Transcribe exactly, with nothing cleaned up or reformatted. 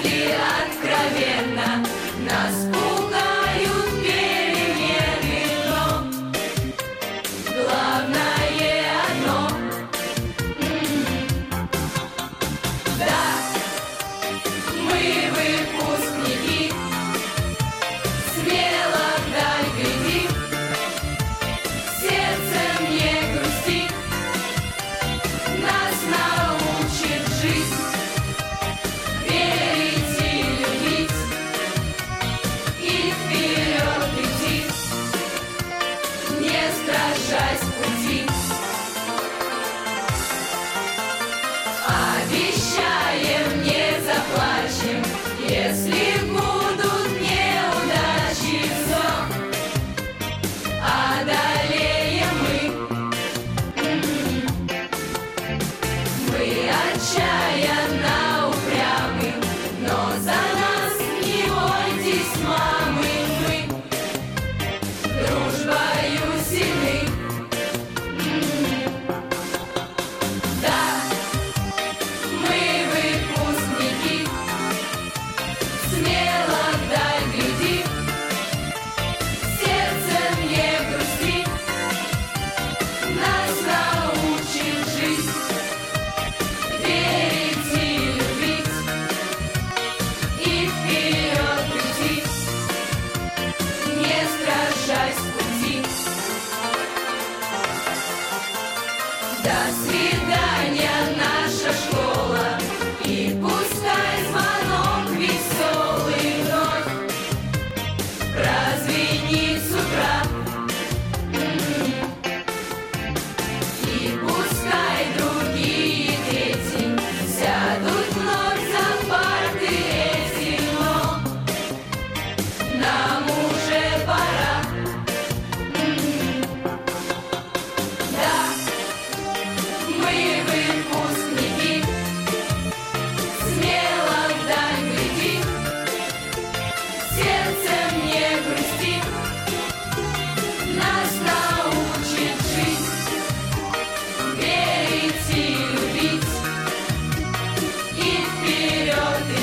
если откровенно, нас пугают перемены, но главное одно. Да, мы выпускники, смело вдаль гляди, сердцем не грусти, нас научит жизнь верить и любить, и вперед идти, не страшась пути. Обещаем, не заплачем, если будут неудачи, все одолеем мы. Мы отчаянно упрямы, но за нас не бойтесь, мамы, мы дружбою сильны. Да, мы выпускники, смело вдаль гляди, сердцем не грусти, нас научит жизнь верить и любить, и вперед идти, не страшась пути. До свидания, наша школа, и пускай звонок веселый вновь прозвенит с утра. И пускай другие дети сядут вновь за парты эти, но нам уже пора. Да, мы выпускники, смело вдаль гляди, сердцем не грусти, нас научит жизнь верить и любить, и вперед идти.